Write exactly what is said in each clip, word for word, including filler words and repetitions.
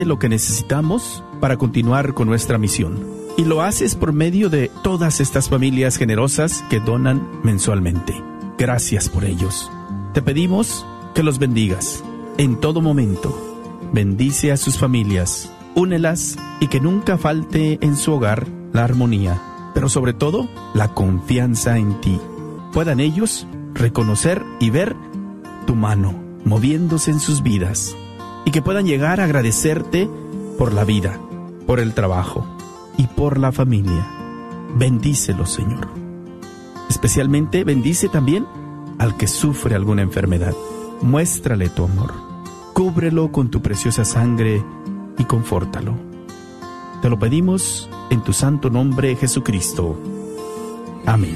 lo que necesitamos para continuar con nuestra misión. Y lo haces por medio de todas estas familias generosas que donan mensualmente. Gracias por ellos. Te pedimos que los bendigas en todo momento. Bendice a sus familias, únelas y que nunca falte en su hogar la armonía, pero sobre todo la confianza en ti. Puedan ellos reconocer y ver tu mano moviéndose en sus vidas y que puedan llegar a agradecerte por la vida, por el trabajo y por la familia. Bendícelos, Señor. Especialmente bendice también al que sufre alguna enfermedad. Muéstrale tu amor. Cúbrelo con tu preciosa sangre y confórtalo. Te lo pedimos en tu santo nombre, Jesucristo. Amén.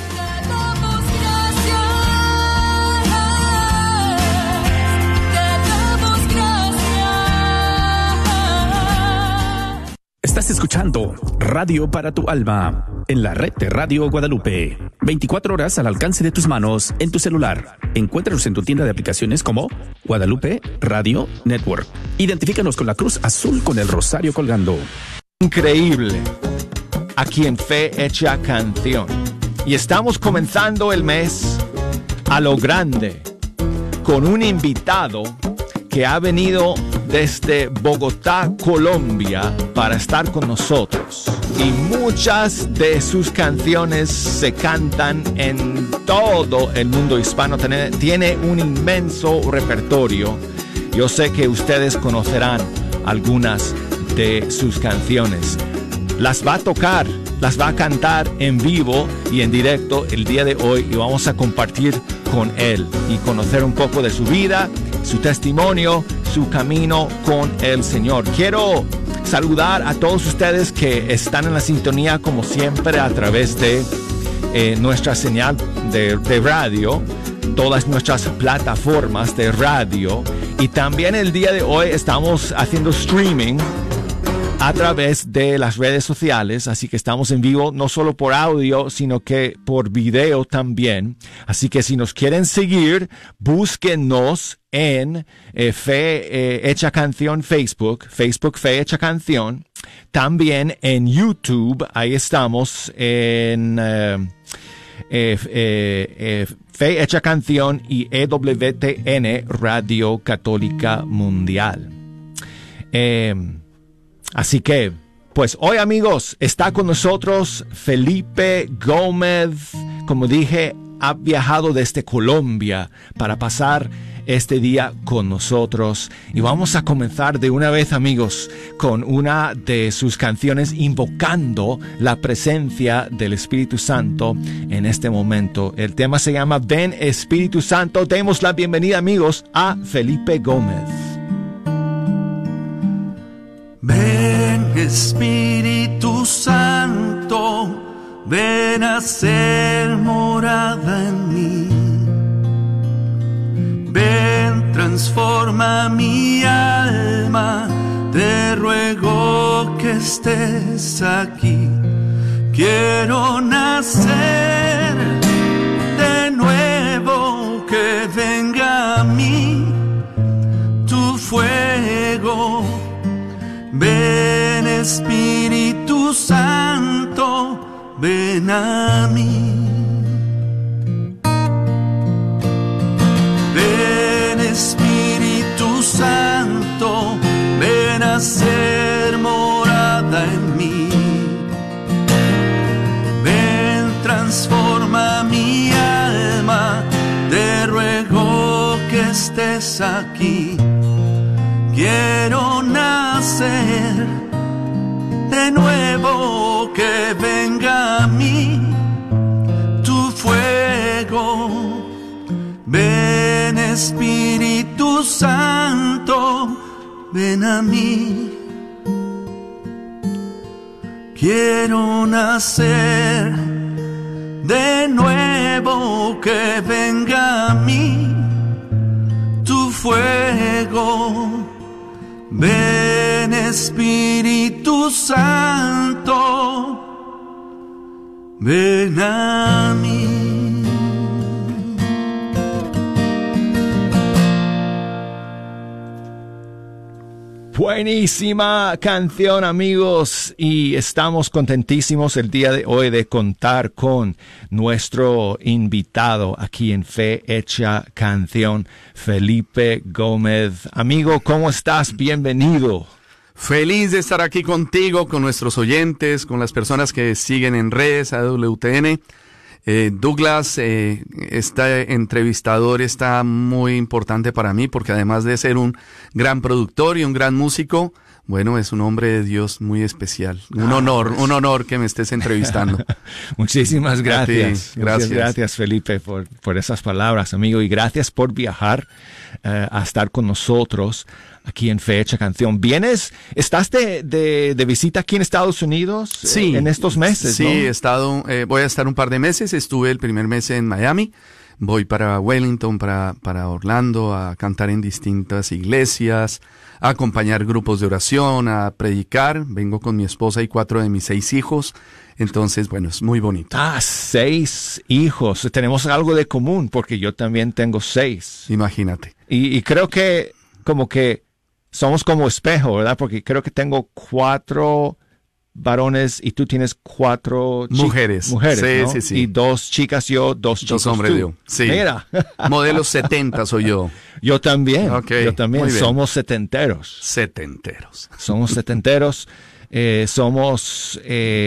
Estás escuchando Radio para tu Alma en la red de Radio Guadalupe. veinticuatro horas al alcance de tus manos en tu celular. Encuéntranos en tu tienda de aplicaciones como Guadalupe Radio Network. Identifícanos con la cruz azul con el rosario colgando. Increíble. Aquí en Fe Hecha Canción. Y estamos comenzando el mes a lo grande con un invitado que ha venido desde Bogotá, Colombia, para estar con nosotros. Y muchas de sus canciones se cantan en todo el mundo hispano. Tiene, tiene un inmenso repertorio. Yo sé que ustedes conocerán algunas de sus canciones. Las va a tocar, las va a cantar en vivo y en directo el día de hoy, y vamos a compartir con él y conocer un poco de su vida, su testimonio, su camino con el Señor. Quiero saludar a todos ustedes que están en la sintonía, como siempre, a través de eh, nuestra señal de, de radio, todas nuestras plataformas de radio, y también el día de hoy estamos haciendo streaming a través de las redes sociales, así que estamos en vivo no solo por audio, sino que por video también. Así que si nos quieren seguir, búsquennos en eh, Fe eh, Hecha Canción Facebook, Facebook Fe Hecha Canción. También en YouTube, ahí estamos en eh, eh, eh, eh, Fe Hecha Canción y E W T N Radio Católica Mundial. Eh, Así que, pues hoy, amigos, está con nosotros Felipe Gómez. Como dije, ha viajado desde Colombia para pasar este día con nosotros. Y vamos a comenzar de una vez, amigos, con una de sus canciones invocando la presencia del Espíritu Santo en este momento. El tema se llama Ven Espíritu Santo. Demos la bienvenida, amigos, a Felipe Gómez. Ven Espíritu Santo, ven a ser morada en mí. Ven, transforma mi alma, te ruego que estés aquí. Quiero nacer de nuevo, que venga a mí tu fuego. Ven Espíritu Santo, ven a mí. Ven Espíritu Santo, ven a ser morada en mí. Ven, transforma mi alma, te ruego que estés aquí. Quiero nacer de nuevo, que venga a mí tu fuego. Ven Espíritu Santo, ven a mí. Quiero nacer de nuevo, que venga a mí tu fuego. Ven Espíritu Santo, ven a mí. Buenísima canción, amigos, y estamos contentísimos el día de hoy de contar con nuestro invitado aquí en Fe Hecha Canción, Felipe Gómez. Amigo, ¿cómo estás? Bienvenido. Feliz de estar aquí contigo, con nuestros oyentes, con las personas que siguen en redes a W T N. Eh, Douglas, eh, este entrevistador está muy importante para mí porque además de ser un gran productor y un gran músico, bueno, es un hombre de Dios muy especial. Un ah, honor, pues. un honor que me estés entrevistando. Muchísimas gracias. Gracias. Gracias, Felipe, por, por esas palabras, amigo. Y gracias por viajar uh, a estar con nosotros aquí en Fe Hecha Canción. ¿Vienes? ¿Estás de, de, de visita aquí en Estados Unidos sí, eh, en estos meses? Sí, ¿no? he estado, eh, voy a estar un par de meses. Estuve el primer mes en Miami. Voy para Wellington, para, para Orlando, a cantar en distintas iglesias, a acompañar grupos de oración, a predicar. Vengo con mi esposa y cuatro de mis seis hijos. Entonces, bueno, es muy bonito. Ah, seis hijos. Tenemos algo de común porque yo también tengo seis. Imagínate. Y, y creo que como que somos como espejo, ¿verdad? Porque creo que tengo cuatro varones y tú tienes cuatro chi- mujeres. Mujeres, sí, ¿no? sí, sí. Y dos chicas yo, dos chicos Dos hombres tú. yo. Sí. Mira. Modelos setenta soy yo. Yo también. Okay, yo también. muy bien. Somos setenteros. Setenteros. Somos setenteros. Eh, somos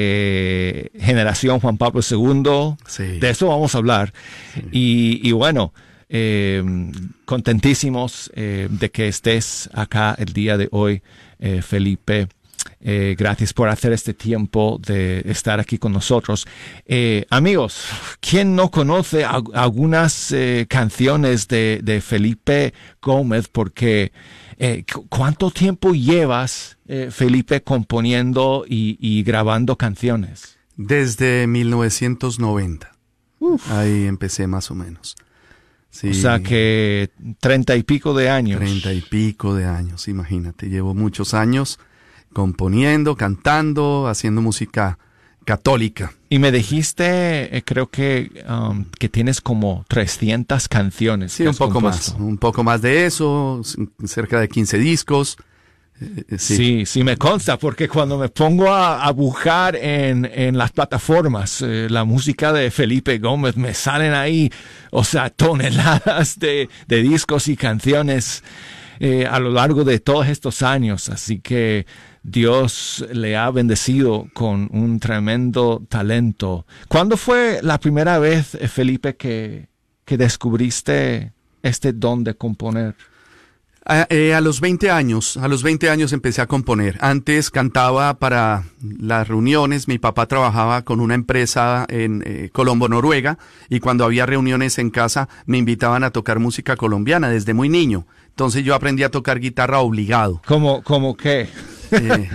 eh, generación Juan Pablo segundo. Sí. De eso vamos a hablar. Sí. Y, y bueno, eh, contentísimos eh, de que estés acá el día de hoy, eh, Felipe. Eh, gracias por hacer este tiempo de estar aquí con nosotros. Eh, amigos, ¿quién no conoce a, algunas eh, canciones de, de Felipe Gómez? Porque eh, ¿cuánto tiempo llevas, eh, Felipe, componiendo y, y grabando canciones? Desde mil novecientos noventa. Uf. Ahí empecé más o menos. Sí. O sea que treinta y pico de años. Treinta y pico de años, imagínate. Llevo muchos años componiendo, cantando, haciendo música católica. Y me dijiste, eh, creo que um, que tienes como trescientas canciones. Sí, un poco compuesto. más. Un poco más de eso, cerca de quince discos. Eh, sí. sí, sí me consta, porque cuando me pongo a, a buscar en, en las plataformas eh, la música de Felipe Gómez, me salen ahí, o sea, toneladas de, de discos y canciones eh, a lo largo de todos estos años. Así que Dios le ha bendecido con un tremendo talento. ¿Cuándo fue la primera vez, Felipe, que, que descubriste este don de componer? A, eh, a los veinte años, a los veinte años empecé a componer. Antes cantaba para las reuniones. Mi papá trabajaba con una empresa en eh, Colombo, Noruega, y cuando había reuniones en casa me invitaban a tocar música colombiana desde muy niño. Entonces yo aprendí a tocar guitarra obligado. ¿Cómo, cómo qué? Eh,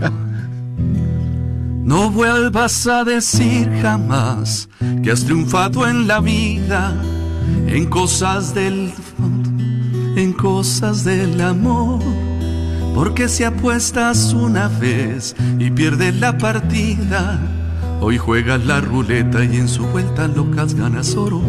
no vuelvas a decir jamás que has triunfado en la vida, en cosas del en cosas del amor, porque si apuestas una vez y pierdes la partida, hoy juegas la ruleta y en su vuelta locas ganas oro.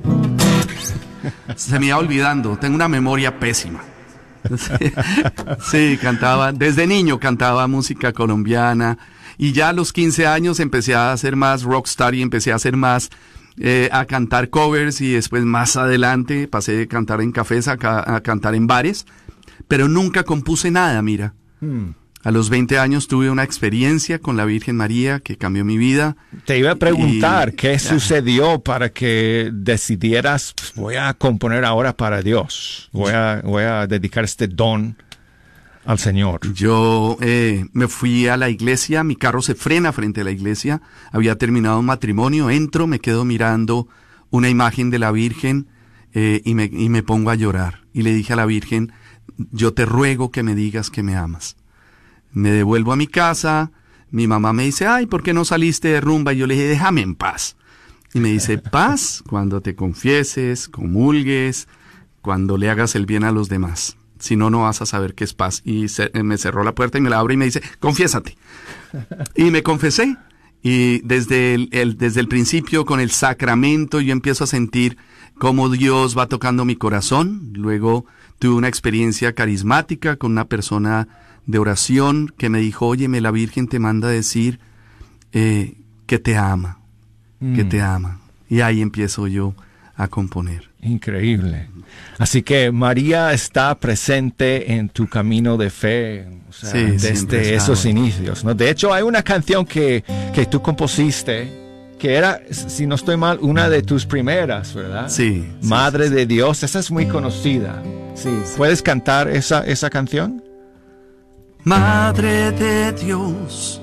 Se me iba olvidando, tengo una memoria pésima. Sí, sí, cantaba, desde niño cantaba música colombiana y ya a los quince años empecé a hacer más rockstar y empecé a hacer más, eh, a cantar covers y después más adelante pasé de cantar en cafés a, ca- a cantar en bares, pero nunca compuse nada, mira. Hmm. A los veinte años tuve una experiencia con la Virgen María que cambió mi vida. Te iba a preguntar, y, ¿qué sucedió para que decidieras, pues voy a componer ahora para Dios? Voy a, voy a dedicar este don al Señor. Yo eh, me fui a la iglesia, mi carro se frena frente a la iglesia, había terminado un matrimonio, entro, me quedo mirando una imagen de la Virgen eh, y, me, y me pongo a llorar. Y le dije a la Virgen, yo te ruego que me digas que me amas. Me devuelvo a mi casa, mi mamá me dice, ay, ¿por qué no saliste de rumba? Y yo le dije, déjame en paz. Y me dice, paz cuando te confieses, comulgues, cuando le hagas el bien a los demás. Si no, no vas a saber qué es paz. Y se, me cerró la puerta y me la abre y me dice, confiésate. Y me confesé. Y desde el, el, desde el principio, con el sacramento, yo empiezo a sentir cómo Dios va tocando mi corazón. Luego tuve una experiencia carismática con una persona de oración que me dijo, óyeme, la Virgen te manda a decir eh, que te ama, mm. que te ama. Y ahí empiezo yo a componer. Increíble. Así que María está presente en tu camino de fe, o sea, sí, desde esos inicios, ¿no? De hecho, hay una canción que, que tú compusiste, que era, si no estoy mal, una de tus primeras, ¿verdad? Sí. Madre sí, sí, de Dios, esa es muy conocida. Sí. ¿Puedes cantar esa, esa canción? Madre de Dios,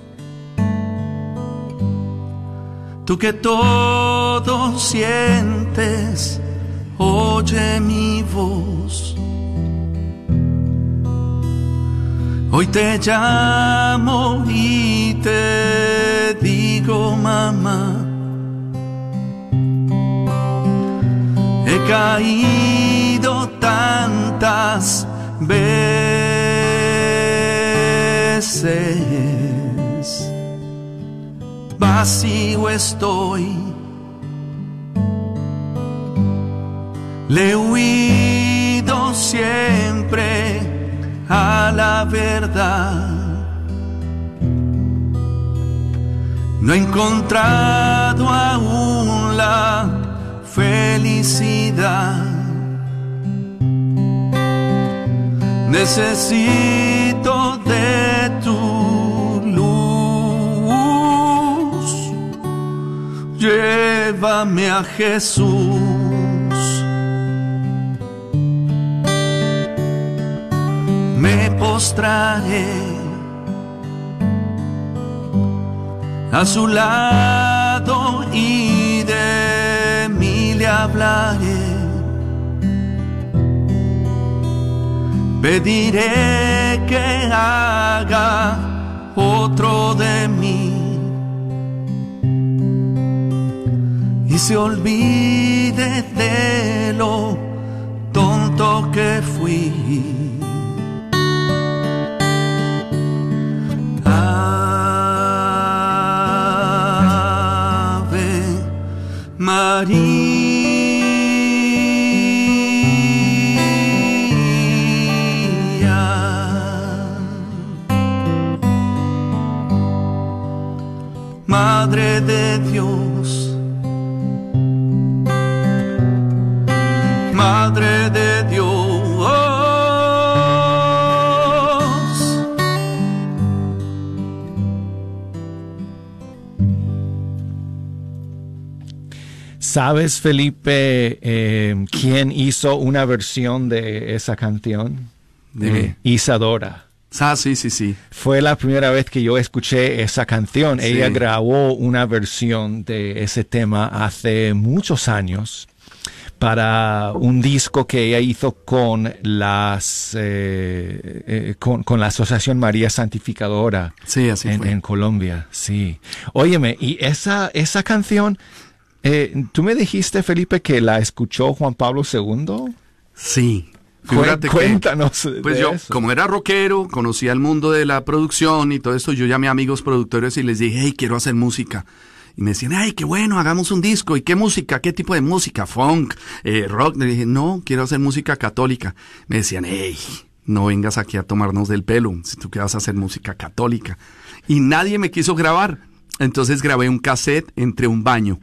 tú que todo sientes, oye mi voz. Hoy te llamo y te digo, mamá, he caído tantas veces, vacío estoy, le he huido siempre a la verdad, no he encontrado aún la felicidad, necesito de tu luz, llévame a Jesús. Me postraré a su lado y de mí le hablaré. Pediré que haga otro de mí y se olvide de lo tonto que fui. María, Madre de Dios, Madre de Dios. ¿Sabes, Felipe, eh, quién hizo una versión de esa canción? Eh, Isadora. Ah, sí, sí, sí. Fue la primera vez que yo escuché esa canción. Sí. Ella grabó una versión de ese tema hace muchos años para un disco que ella hizo con las eh, eh, con, con la Asociación María Santificadora. Sí, así en, fue. en Colombia. Sí. Óyeme, y esa esa canción. Eh, ¿Tú me dijiste, Felipe, que la escuchó Juan Pablo segundo? Sí. Fíjate Cuéntanos que, pues de yo, eso. Como era rockero, conocía el mundo de la producción y todo esto, yo llamé a amigos productores y les dije, hey, quiero hacer música. Y me decían, ay, qué bueno, hagamos un disco. ¿Y qué música? ¿Qué tipo de música? Funk, eh, rock. Le dije, no, quiero hacer música católica. Me decían, hey, no vengas aquí a tomarnos del pelo, si tú quieres hacer música católica. Y nadie me quiso grabar. Entonces grabé un cassette entre un baño.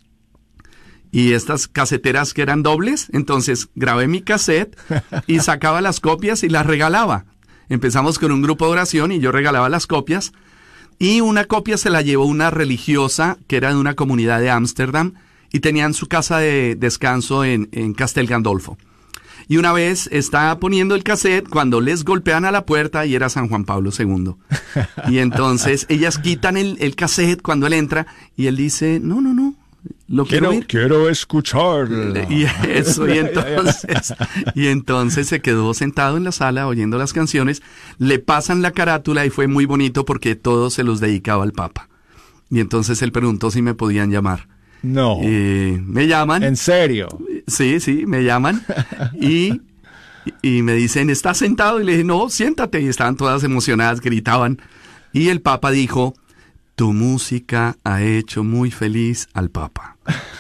Y estas caseteras que eran dobles, entonces grabé mi cassette y sacaba las copias y las regalaba. Empezamos con un grupo de oración y yo regalaba las copias. Y una copia se la llevó una religiosa que era de una comunidad de Ámsterdam y tenían su casa de descanso en, en Castel Gandolfo. Y una vez estaba poniendo el cassette cuando les golpean a la puerta y era San Juan Pablo segundo. Y entonces ellas quitan el, el cassette cuando él entra y él dice, no, no, no. Lo quiero, quiero, quiero escuchar. Y eso, y entonces, y entonces se quedó sentado en la sala oyendo las canciones, le pasan la carátula y fue muy bonito porque todos se los dedicaba al Papa. Y entonces él preguntó si me podían llamar. No. Eh, me llaman. ¿En serio? Sí, sí, me llaman y, y me dicen, ¿estás sentado? Y le dije, no, siéntate. Y estaban todas emocionadas, gritaban. Y el Papa dijo, tu música ha hecho muy feliz al Papa.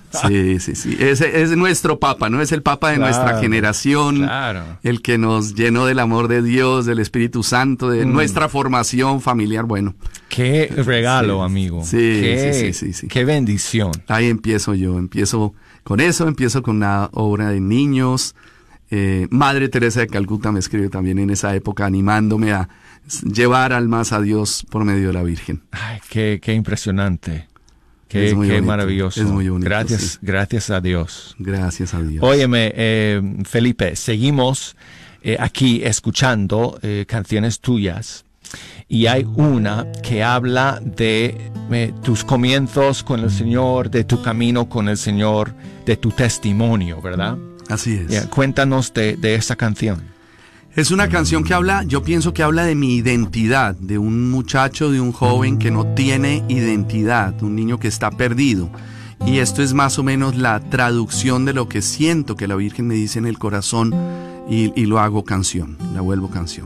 Sí, sí, sí. Es, es nuestro Papa, ¿no? Es el Papa de claro, nuestra generación. Claro. El que nos llenó del amor de Dios, del Espíritu Santo, de mm. nuestra formación familiar. Bueno. Qué regalo, sí, amigo. Sí, qué, sí, sí, sí, sí. Qué bendición. Ahí empiezo yo. Empiezo con eso, empiezo con una obra de niños. Eh, Madre Teresa de Calcuta me escribe también en esa época, animándome a llevar almas a Dios por medio de la Virgen. Ay, qué, qué impresionante. Qué, qué bonito, maravilloso. Es muy bonito. Gracias, sí. gracias a Dios. Gracias a Dios. Óyeme, eh, Felipe, seguimos eh, aquí escuchando eh, canciones tuyas y hay una que habla de eh, tus comienzos con el Señor, de tu camino con el Señor, de tu testimonio, ¿verdad? Así es. Yeah, cuéntanos de, de esa canción. Es una canción que habla, yo pienso que habla de mi identidad, de un muchacho, de un joven que no tiene identidad, un niño que está perdido. Y esto es más o menos la traducción de lo que siento que la Virgen me dice en el corazón y, y lo hago canción, la vuelvo canción.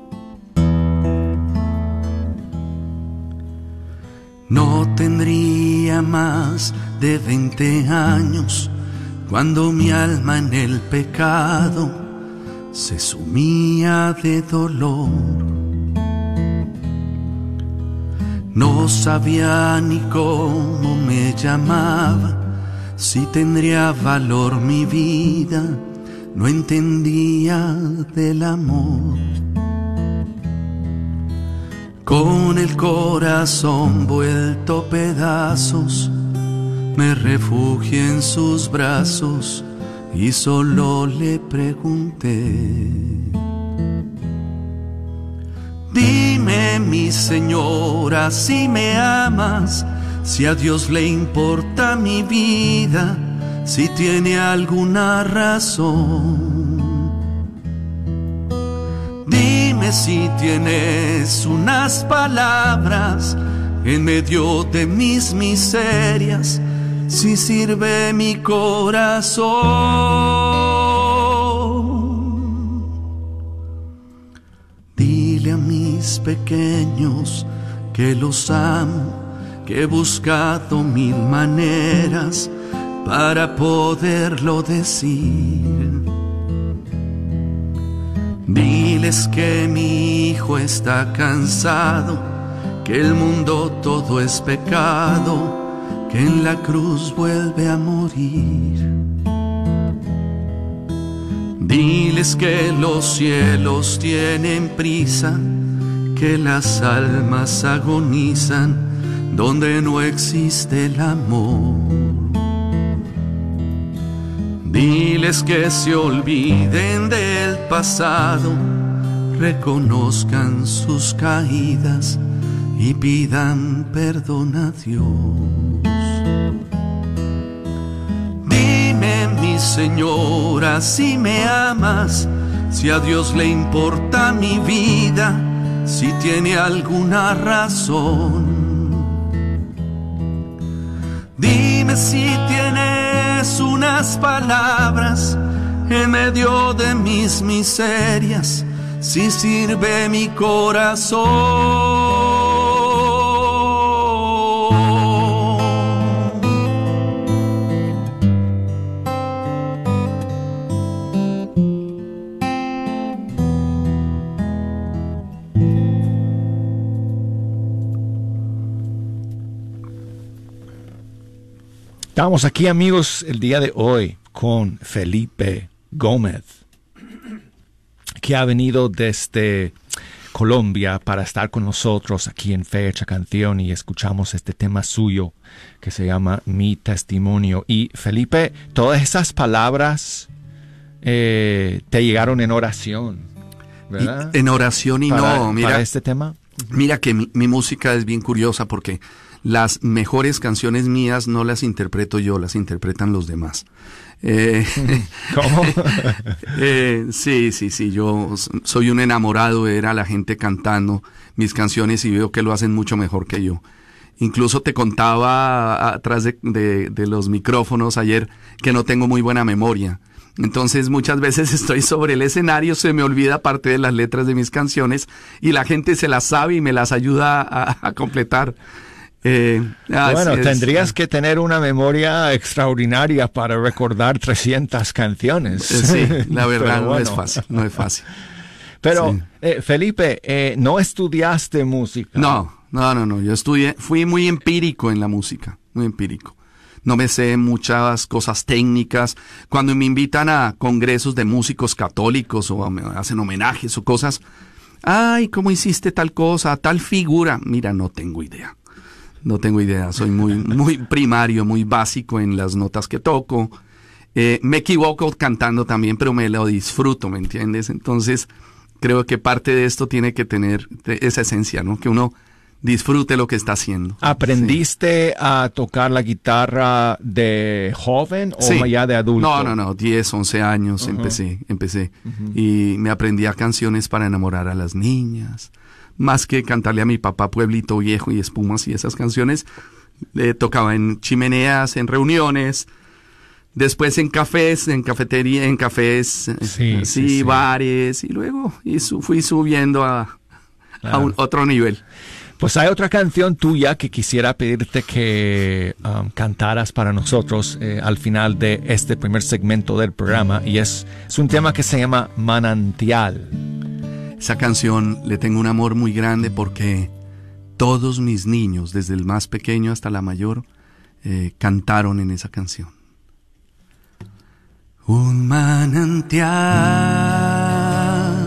No tendría más de veinte años cuando mi alma en el pecado se sumía de dolor. No sabía ni cómo me llamaba, si tendría valor mi vida, no entendía del amor. Con el corazón vuelto pedazos, me refugié en sus brazos y solo le pregunté: dime, mi señora, si me amas, si a Dios le importa mi vida, si tiene alguna razón. Dime si tienes unas palabras en medio de mis miserias, si sirve mi corazón. Dile a mis pequeños que los amo, que he buscado mil maneras para poderlo decir. Diles que mi hijo está cansado, que el mundo todo es pecado, que en la cruz vuelve a morir. Diles que los cielos tienen prisa, que las almas agonizan donde no existe el amor. Diles que se olviden del pasado, reconozcan sus caídas y pidan perdón a Dios. Dime, mi señora, si me amas, si a Dios le importa mi vida, si tiene alguna razón. Dime si tienes unas palabras en medio de mis miserias, si sirve mi corazón. Estamos aquí, amigos, el día de hoy con Felipe Gómez, que ha venido desde Colombia para estar con nosotros aquí en Fe Hecha Canción, y escuchamos este tema suyo que se llama Mi Testimonio. Y Felipe, todas esas palabras eh, te llegaron en oración, ¿verdad? Y en oración y para, no, mira, para este tema. Mira que mi, mi música es bien curiosa porque las mejores canciones mías no las interpreto yo, las interpretan los demás. Eh, ¿Cómo? eh, sí, sí, sí, yo soy un enamorado de ver a la gente cantando mis canciones y veo que lo hacen mucho mejor que yo. Incluso te contaba atrás de, de, de los micrófonos ayer que no tengo muy buena memoria. Entonces muchas veces estoy sobre el escenario, se me olvida parte de las letras de mis canciones y la gente se las sabe y me las ayuda a, a completar. Eh, bueno, es. tendrías que tener una memoria extraordinaria para recordar trescientas canciones. Eh, sí, la verdad no bueno. es fácil, no es fácil. Pero, sí. eh, Felipe, eh, ¿no estudiaste música? No, no, no, no. Yo estudié, fui muy empírico en la música, muy empírico. No me sé muchas cosas técnicas. Cuando me invitan a congresos de músicos católicos o me hacen homenajes o cosas, ay, ¿cómo hiciste tal cosa, tal figura? Mira, no tengo idea. No tengo idea. Soy muy, muy primario, muy básico en las notas que toco. Eh, me equivoco cantando también, pero me lo disfruto, ¿me entiendes? Entonces, creo que parte de esto tiene que tener esa esencia, ¿no? Que uno disfrute lo que está haciendo. ¿Aprendiste sí. a tocar la guitarra de joven o sí. ya de adulto? No, no, no, diez, once años uh-huh. empecé, empecé. Uh-huh. Y me aprendía canciones para enamorar a las niñas. Más que cantarle a mi papá Pueblito Viejo y Espumas y esas canciones, le tocaba en chimeneas, en reuniones, después en cafés, en cafetería, en cafés, sí, sí, sí, sí. bares, y luego y su, fui subiendo a, claro. a un, otro nivel. Pues hay otra canción tuya que quisiera pedirte que um, cantaras para nosotros eh, al final de este primer segmento del programa, y es, es un tema que se llama Manantial. Esa canción le tengo un amor muy grande porque todos mis niños, desde el más pequeño hasta la mayor, eh, cantaron en esa canción. Un manantial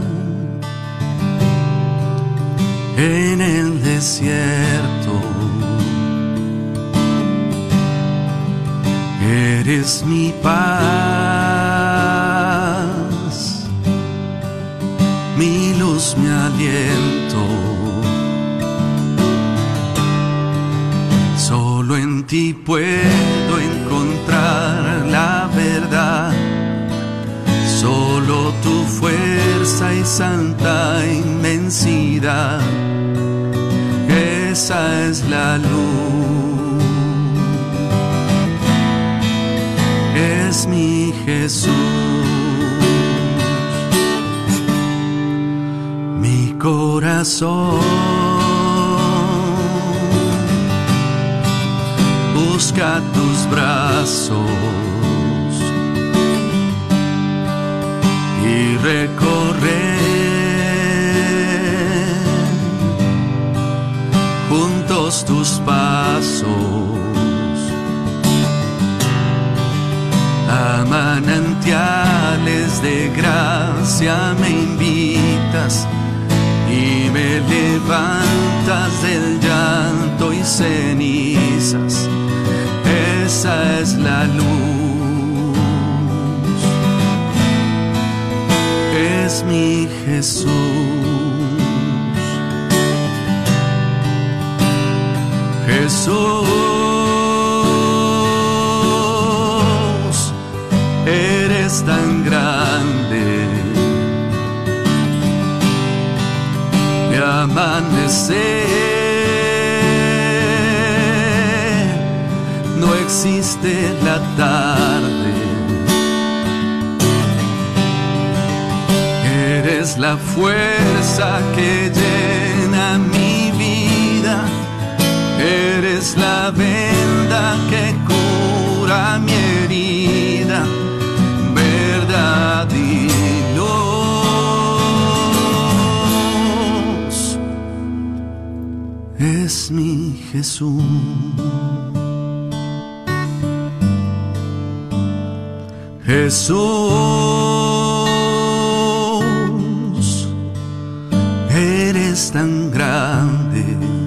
en el desierto, eres mi paz, mi luz, mi aliento. Solo en ti puedo encontrar la verdad. Solo tu fuerza y santa inmensidad, esa es la luz. Es mi Jesús, mi corazón busca tus brazos y recorrer juntos tus pasos. A manantiales de gracia me invitas y me levantas del llanto y cenizas. Esa es la luz, es mi Jesús. Jesús, eres tan grande. Mi amanecer no existe la tarde. Eres la fuerza que llena mi vida. Eres la venda que cura mi herida. Verdad y luz, es mi Jesús. Jesús, eres tan grande.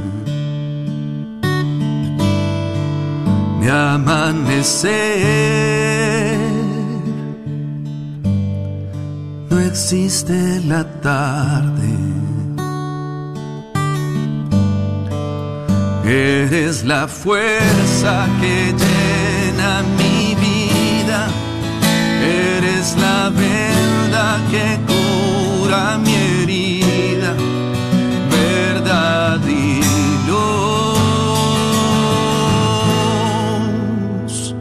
Mi amanecer no existe la tarde. Eres la fuerza que llena mi vida. Eres la venda que cura mi herida. Verdad y luz,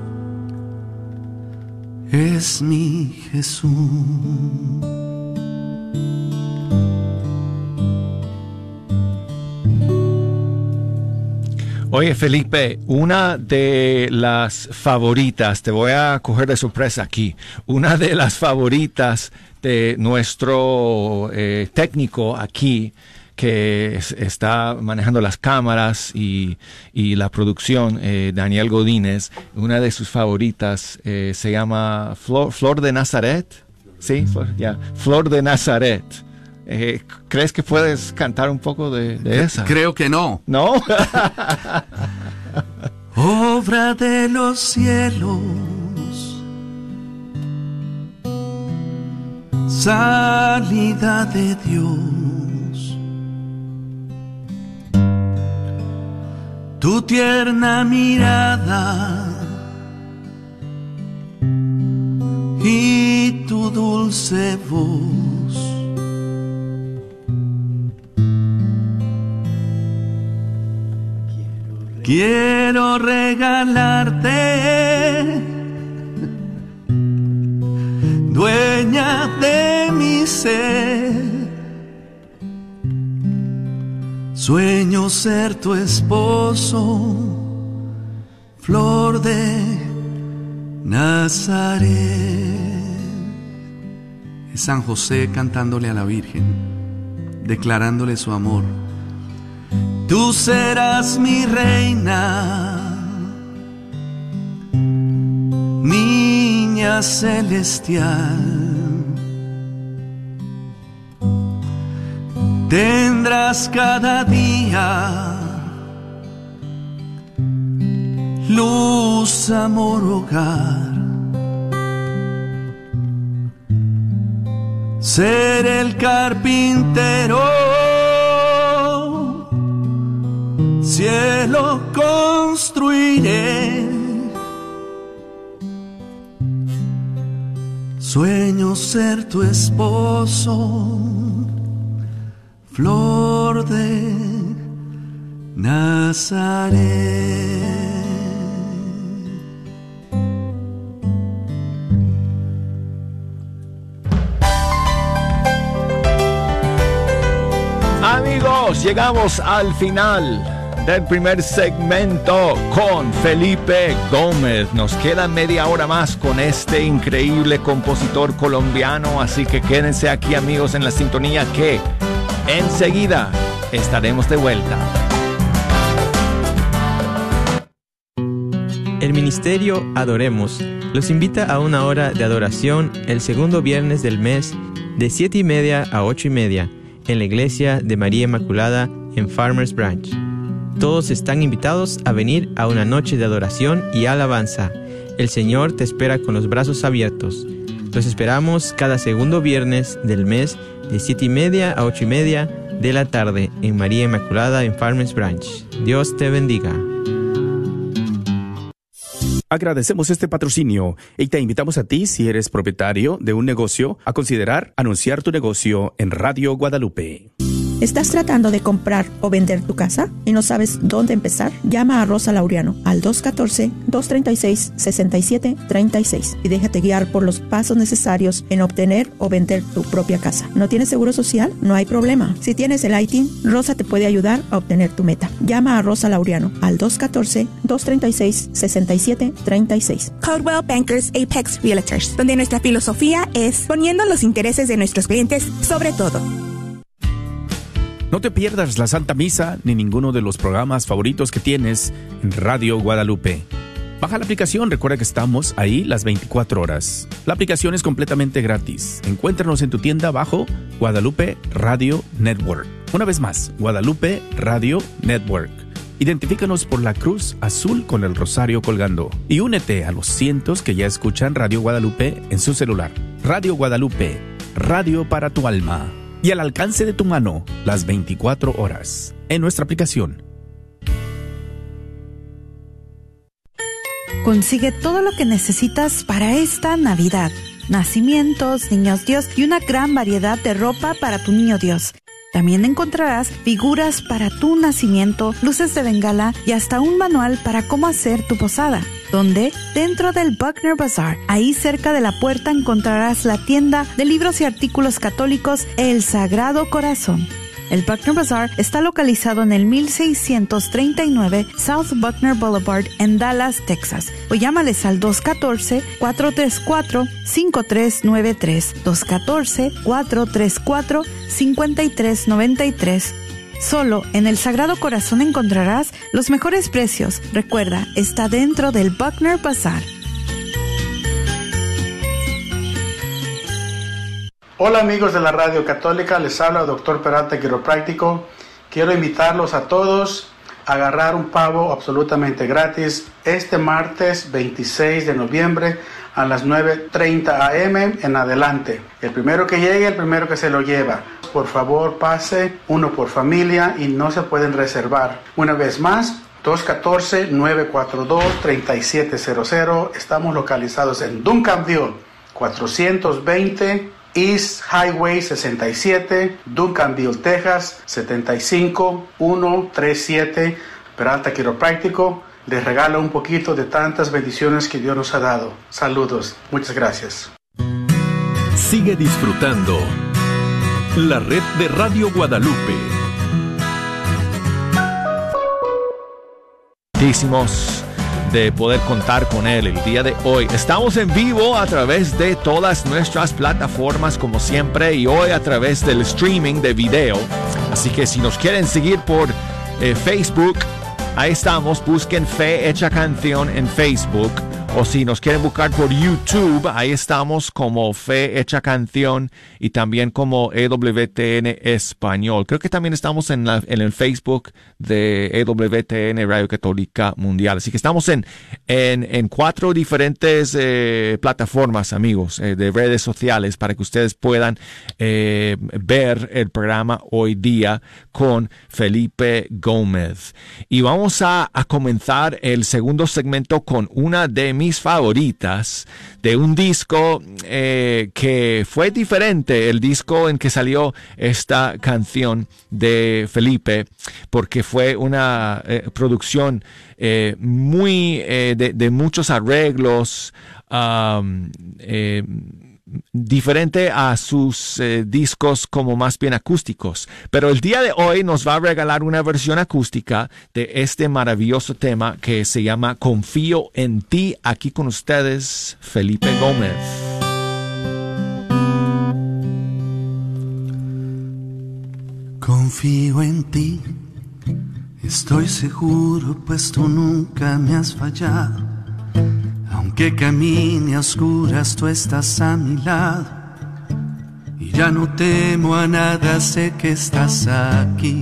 es mi Jesús. Oye, Felipe, una de las favoritas, te voy a coger de sorpresa aquí, una de las favoritas de nuestro eh, técnico aquí, que es, está manejando las cámaras y, y la producción, eh, Daniel Godínez, una de sus favoritas eh, se llama Flor, Flor de Nazaret, ¿sí? Flor, yeah. Flor de Nazaret. Eh, ¿Crees que puedes cantar un poco de, de esa? Creo que no. ¿No? Obra de los cielos, salida de Dios, tu tierna mirada y tu dulce voz. Quiero regalarte, dueña de mi ser, sueño ser tu esposo, Flor de Nazaret. Es San José cantándole a la Virgen, declarándole su amor. Tú serás mi reina, niña celestial. Tendrás cada día luz, amor, hogar. Ser el carpintero, cielo construiré. Sueño ser tu esposo, Flor de Nazaret. Amigos, llegamos al final del primer segmento con Felipe Gómez. Nos queda media hora más con este increíble compositor colombiano, así que quédense aquí, amigos, en la sintonía, que enseguida estaremos de vuelta. El Ministerio Adoremos los invita a una hora de adoración el segundo viernes del mes de siete y media a ocho y media en la iglesia de María Inmaculada en Farmers Branch. Todos están invitados a venir a una noche de adoración y alabanza. El Señor te espera con los brazos abiertos. Los esperamos cada segundo viernes del mes de siete y media a ocho y media de la tarde en María Inmaculada en Farmers Branch. Dios te bendiga. Agradecemos este patrocinio y te invitamos a ti, si eres propietario de un negocio, a considerar anunciar tu negocio en Radio Guadalupe. ¿Estás tratando de comprar o vender tu casa y no sabes dónde empezar? Llama a Rosa Laureano al dos uno cuatro, dos tres seis, seis siete tres seis y déjate guiar por los pasos necesarios en obtener o vender tu propia casa. ¿No tienes seguro social? No hay problema. Si tienes el I T I N, Rosa te puede ayudar a obtener tu meta. Llama a Rosa Laureano al dos uno cuatro, dos tres seis, seis siete tres seis. Coldwell Bankers Apex Realtors, donde nuestra filosofía es poniendo los intereses de nuestros clientes sobre todo. No te pierdas la Santa Misa ni ninguno de los programas favoritos que tienes en Radio Guadalupe. Baja la aplicación, recuerda que estamos ahí las veinticuatro horas. La aplicación es completamente gratis. Encuéntranos en tu tienda bajo Guadalupe Radio Network. Una vez más, Guadalupe Radio Network. Identifícanos por la cruz azul con el rosario colgando. Y únete a los cientos que ya escuchan Radio Guadalupe en su celular. Radio Guadalupe, radio para tu alma. Y al alcance de tu mano, las veinticuatro horas, en nuestra aplicación. Consigue todo lo que necesitas para esta Navidad. Nacimientos, niños Dios y una gran variedad de ropa para tu niño Dios. También encontrarás figuras para tu nacimiento, luces de bengala y hasta un manual para cómo hacer tu posada. ¿Dónde? Dentro del Buckner Bazaar. Ahí cerca de la puerta encontrarás la tienda de libros y artículos católicos El Sagrado Corazón. El Buckner Bazaar está localizado en el mil seiscientos treinta y nueve South Buckner Boulevard en Dallas, Texas. O llámales al dos uno cuatro, cuatro tres cuatro, cinco tres nueve tres, dos uno cuatro, cuatro tres cuatro, cinco tres nueve tres. Solo en el Sagrado Corazón encontrarás los mejores precios. Recuerda, está dentro del Buckner Bazaar. Hola amigos de la Radio Católica, les habla el doctor Peralta, quiropráctico. Quiero invitarlos a todos a agarrar un pavo absolutamente gratis este martes veintiséis de noviembre a las nueve treinta a eme en adelante. El primero que llegue, el primero que se lo lleva. Por favor, pase, uno por familia y no se pueden reservar. Una vez más, dos uno cuatro, nueve cuatro dos, tres siete cero cero. Estamos localizados en Duncanville, cuatrocientos veinte East Highway sesenta y siete, Duncanville, Texas, setenta y cinco mil ciento treinta y siete. Peralta Quiropráctico les regala un poquito de tantas bendiciones que Dios nos ha dado. Saludos, muchas gracias. Sigue disfrutando la red de Radio Guadalupe. Muchísimos de poder contar con él el día de hoy. Estamos en vivo a través de todas nuestras plataformas como siempre y hoy a través del streaming de video. Así que si nos quieren seguir por eh, Facebook, ahí estamos, busquen Fe Hecha Canción en Facebook. O si nos quieren buscar por YouTube, ahí estamos como Fe Hecha Canción y también como E W T N Español. Creo que también estamos en, la, en el Facebook de E W T N Radio Católica Mundial. Así que estamos en, en, en cuatro diferentes eh, plataformas, amigos, eh, de redes sociales para que ustedes puedan eh, ver el programa hoy día con Felipe Gómez. Y vamos a, a comenzar el segundo segmento con una de mis favoritas de un disco eh, que fue diferente, el disco en que salió esta canción de Felipe, porque fue una eh, producción eh, muy eh, de, de muchos arreglos, um, eh, diferente a sus eh, discos como más bien acústicos. Pero el día de hoy nos va a regalar una versión acústica de este maravilloso tema que se llama Confío en ti. Aquí con ustedes, Felipe Gómez. Confío en ti, estoy seguro, pues tú nunca me has fallado. Aunque camine a oscuras, tú estás a mi lado. Y ya no temo a nada, sé que estás aquí.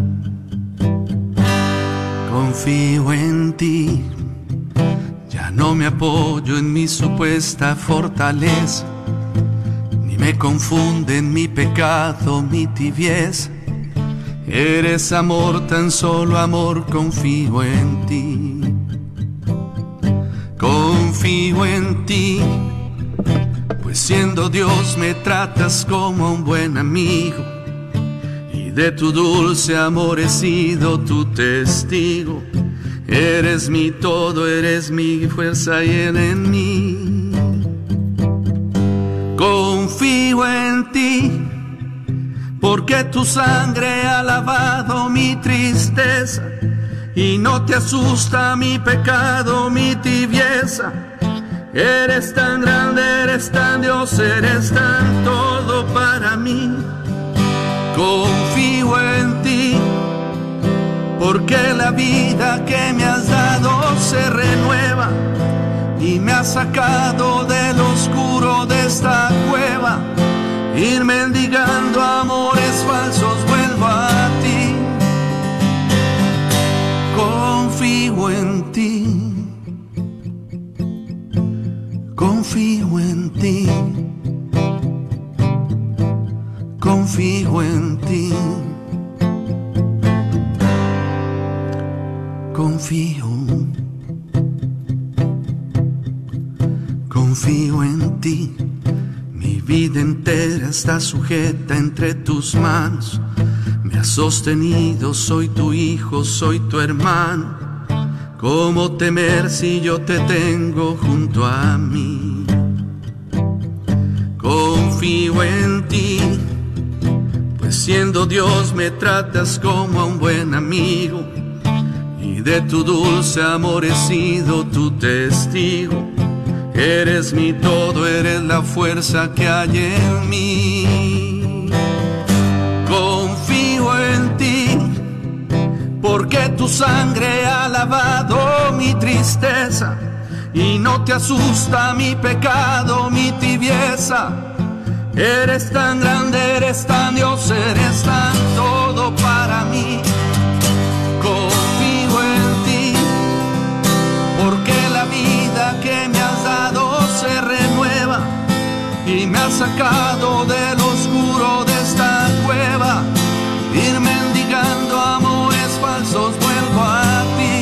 Confío en ti, ya no me apoyo en mi supuesta fortaleza, ni me confunde en mi pecado, mi tibieza. Eres amor, tan solo amor, confío en ti. Confío en ti, pues siendo Dios me tratas como un buen amigo, y de tu dulce amor he sido tu testigo. Eres mi todo, eres mi fuerza y él en mí. Confío en ti, porque tu sangre ha lavado mi tristeza, y no te asusta mi pecado, mi tibieza. Eres tan grande, eres tan Dios, eres tan todo para mí. Confío en ti, porque la vida que me has dado se renueva, y me has sacado del oscuro de esta cueva. Ir mendigando amores falsos, vuelvo a ti. Confío en ti, confío en ti, confío en ti, confío, confío en ti. Mi vida entera está sujeta entre tus manos. Me has sostenido, soy tu hijo, soy tu hermano. ¿Cómo temer si yo te tengo junto a mí? Confío en ti, pues siendo Dios me tratas como a un buen amigo, y de tu dulce amor he sido tu testigo. Eres mi todo, eres la fuerza que hay en mí. Confío en ti, porque tu sangre ha lavado mi tristeza, y no te asusta mi pecado, mi tibieza. Eres tan grande, eres tan Dios, eres tan todo para mí. Confío en ti, porque la vida que me has dado se renueva, y me has sacado del oscuro de esta cueva. Ir mendigando amores falsos, vuelvo a ti.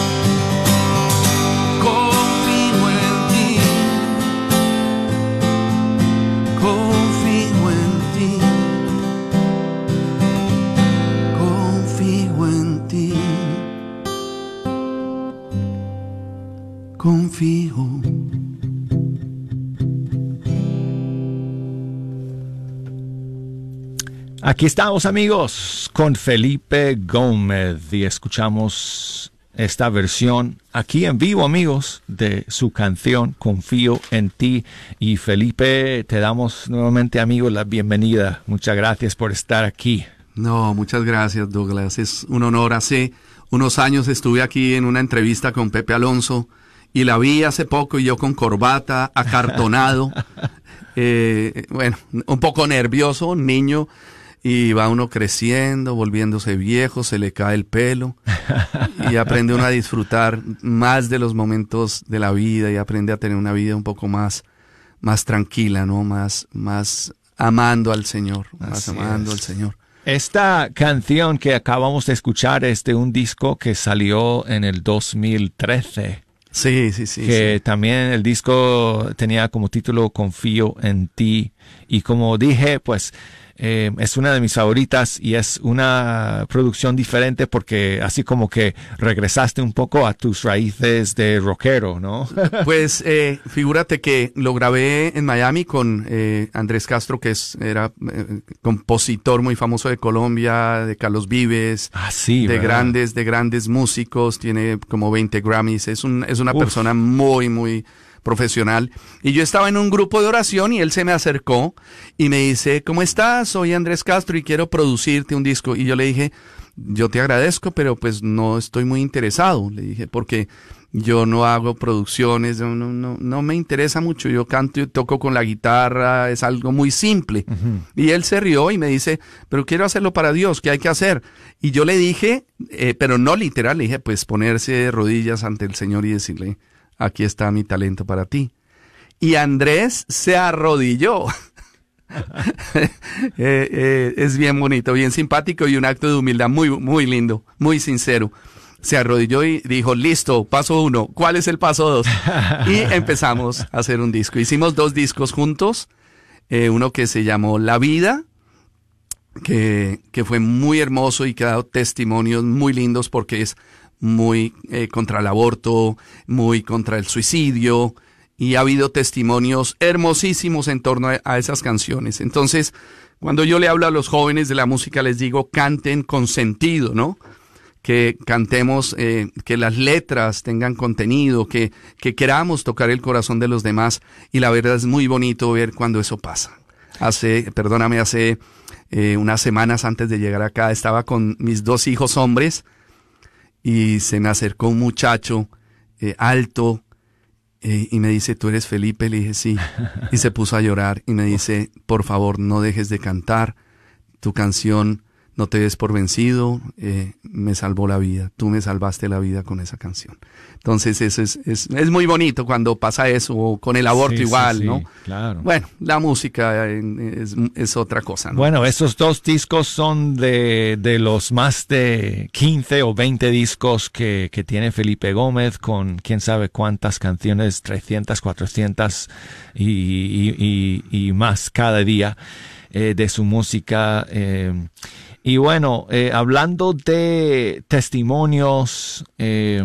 Confío en ti, confío en ti, confío en ti, confío. Aquí estamos, amigos, con Felipe Gómez, y escuchamos esta versión aquí en vivo, amigos, de su canción Confío en ti. Y Felipe, te damos nuevamente, amigos, la bienvenida. Muchas gracias por estar aquí. No, muchas gracias, Douglas. Es un honor. Hace unos años estuve aquí en una entrevista con Pepe Alonso y la vi hace poco, y yo con corbata, acartonado, eh, bueno, un poco nervioso, un niño. Y va uno creciendo, volviéndose viejo, se le cae el pelo y aprende uno a disfrutar más de los momentos de la vida, y aprende a tener una vida un poco más, más tranquila, ¿no? Más, más amando al Señor, más Así amando es. al Señor. Esta canción que acabamos de escuchar es de un disco que salió en el dos mil trece. Sí, sí, sí. Que sí. también el disco tenía como título Confío en ti. Y como dije, pues eh, es una de mis favoritas, y es una producción diferente porque así como que regresaste un poco a tus raíces de rockero, ¿no? Pues eh, figúrate que lo grabé en Miami con eh, Andrés Castro, que es, era eh, compositor muy famoso de Colombia, de Carlos Vives, Ah, sí, de ¿verdad? grandes, de grandes músicos, tiene como veinte Grammys, es, un, es una Uf. persona muy, muy profesional. Y yo estaba en un grupo de oración y él se me acercó y me dice, ¿cómo estás? Soy Andrés Castro y quiero producirte un disco. Y yo le dije, yo te agradezco, pero pues no estoy muy interesado. Le dije, porque yo no hago producciones, no, no, no, no me interesa mucho. Yo canto y toco con la guitarra, es algo muy simple. Uh-huh. Y él se rió y me dice, pero quiero hacerlo para Dios, ¿qué hay que hacer? Y yo le dije, eh, pero no literal, le dije, pues ponerse de rodillas ante el Señor y decirle, aquí está mi talento para ti. Y Andrés se arrodilló. eh, eh, es bien bonito, bien simpático, y un acto de humildad muy, muy lindo, muy sincero. Se arrodilló y dijo, listo, paso uno, ¿cuál es el paso dos? Y empezamos a hacer un disco. Hicimos dos discos juntos, eh, uno que se llamó La Vida, que, que fue muy hermoso y que ha dado testimonios muy lindos porque es muy eh, contra el aborto, muy contra el suicidio, y ha habido testimonios hermosísimos en torno a, a esas canciones. Entonces, cuando yo le hablo a los jóvenes de la música, les digo, canten con sentido, ¿no? Que cantemos, eh, que las letras tengan contenido, que, que queramos tocar el corazón de los demás, y la verdad es muy bonito ver cuando eso pasa. Hace, perdóname, hace eh, unas semanas antes de llegar acá, estaba con mis dos hijos hombres, y se me acercó un muchacho eh, alto eh, y me dice, ¿tú eres Felipe? Le dije, sí. Y se puso a llorar y me dice, por favor, no dejes de cantar. Tu canción, no te des por vencido, eh, me salvó la vida. Tú me salvaste la vida con esa canción. Entonces eso es, es, es muy bonito cuando pasa eso, o con el aborto Sí, igual, sí, sí, ¿no? claro. Bueno, la música es, es otra cosa, ¿no? Bueno, esos dos discos son de, de los más de quince o veinte discos que, que tiene Felipe Gómez, con quién sabe cuántas canciones, trescientas, cuatrocientas y, y, y, y más cada día eh, de su música. Eh, y bueno, eh, hablando de testimonios, eh,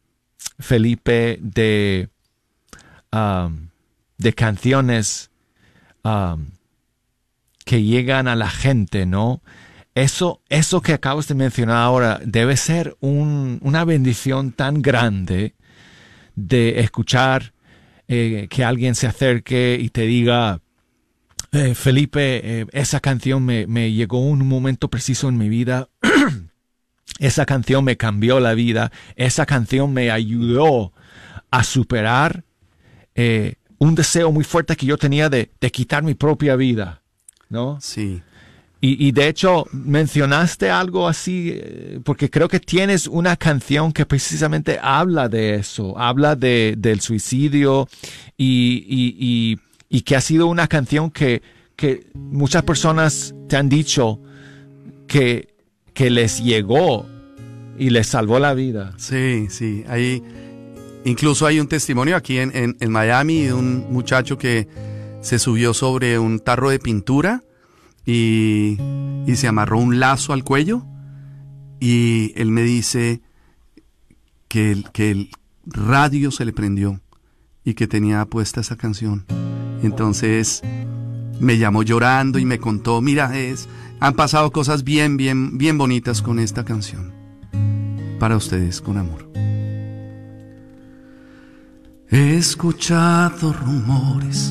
Felipe, de, um, de canciones, um, que llegan a la gente, ¿no? Eso, eso que acabas de mencionar ahora debe ser un, una bendición tan grande de escuchar eh, que alguien se acerque y te diga, eh, Felipe, eh, esa canción me, me llegó en un momento preciso en mi vida. Esa canción me cambió la vida. Esa canción me ayudó a superar eh, un deseo muy fuerte que yo tenía de, de quitar mi propia vida, ¿no? Sí. Y, y de hecho mencionaste algo así, eh, porque creo que tienes una canción que precisamente habla de eso, habla de, del suicidio y, y, y, y que ha sido una canción que, que muchas personas te han dicho que, que les llegó y les salvó la vida. Sí, sí. Hay, incluso hay un testimonio aquí en, en, en Miami de un muchacho que se subió sobre un tarro de pintura y, y se amarró un lazo al cuello, y él me dice que el, que el radio se le prendió y que tenía puesta esa canción. Entonces me llamó llorando y me contó, mira, es, han pasado cosas bien, bien, bien bonitas con esta canción. Para ustedes, con amor. He escuchado rumores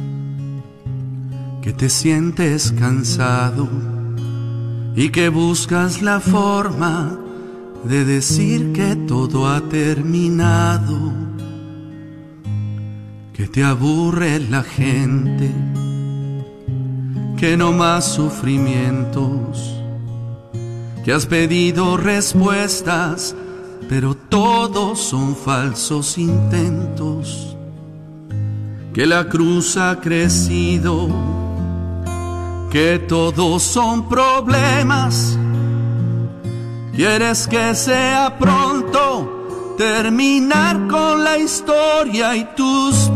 que te sientes cansado y que buscas la forma de decir que todo ha terminado, que te aburre la gente, que no más sufrimientos, que has pedido respuestas, pero todos son falsos intentos, que la cruz ha crecido, que todos son problemas. Quieres que sea pronto terminar con la historia y tus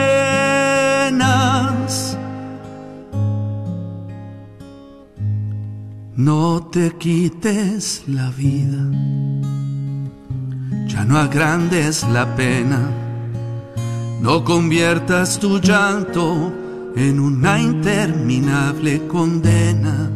penas. No te quites la vida, ya no agrandes la pena, no conviertas tu llanto en una interminable condena.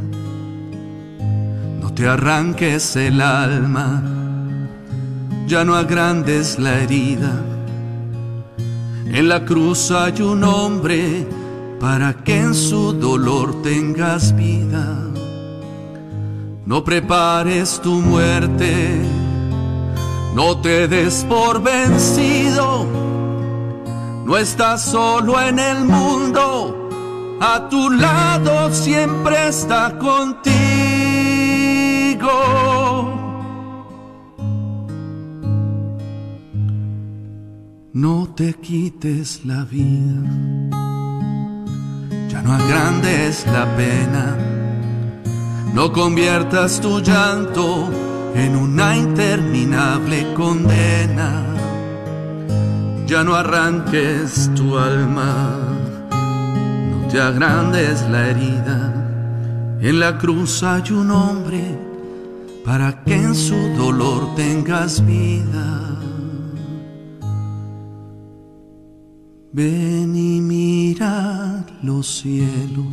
No te arranques el alma, ya no agrandes la herida. En la cruz hay un hombre para que en su dolor tengas vida. No prepares tu muerte, no te des por vencido. No estás solo en el mundo, a tu lado siempre está contigo. No te quites la vida, ya no agrandes la pena, no conviertas tu llanto en una interminable condena. Ya no arranques tu alma, no te agrandes la herida. En la cruz hay un hombre para que en su dolor tengas vida. Ven y mira los cielos